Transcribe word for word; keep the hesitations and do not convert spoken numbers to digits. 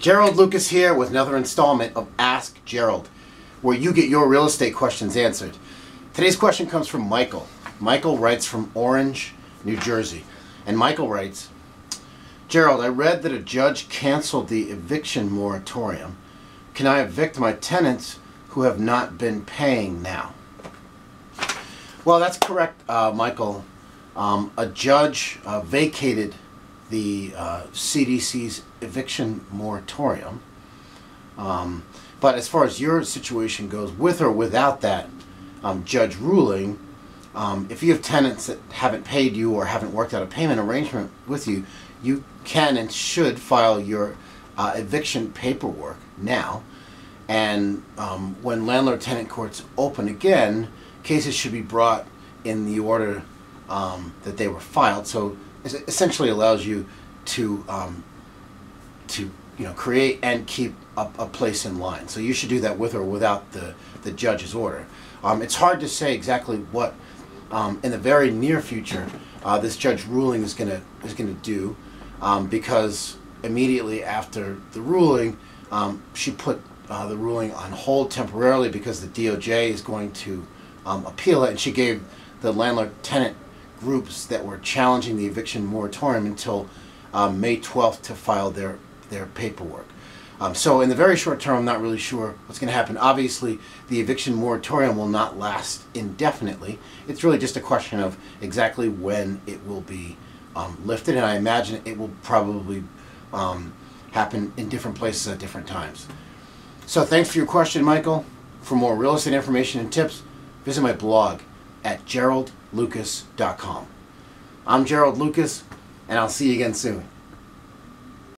Gerald Lucas here with another installment of Ask Gerald, where you get your real estate questions answered. Today's question comes from Michael. Michael writes from Orange, New Jersey. And Michael writes, Gerald, I read that a judge canceled the eviction moratorium. Can I evict my tenants who have not been paying now? Well, that's correct, uh, Michael. Um, a judge uh, vacated the uh, C D C's eviction moratorium. Um, but as far as your situation goes, with or without that um, judge ruling, um, if you have tenants that haven't paid you or haven't worked out a payment arrangement with you, you can and should file your uh, eviction paperwork now. And um, when landlord-tenant courts open again, cases should be brought in the order um, that they were filed. So it essentially allows you to um, to you know create and keep a, a place in line. So you should do that with or without the the judge's order. Um, it's hard to say exactly what um, in the very near future uh, this judge ruling is gonna is gonna do, um, because immediately after the ruling, um, she put uh, the ruling on hold temporarily because the D O J is going to um, appeal it, and she gave the landlord-tenant groups that were challenging the eviction moratorium until um, May twelfth to file their their paperwork. Um, so in the very short term, I'm not really sure what's going to happen. Obviously, the eviction moratorium will not last indefinitely. It's really just a question of exactly when it will be um, lifted, and I imagine it will probably um, happen in different places at different times. So thanks for your question, Michael. For more real estate information and tips, visit my blog at gerald lucas dot com. I'm Gerald Lucas, and I'll see you again soon.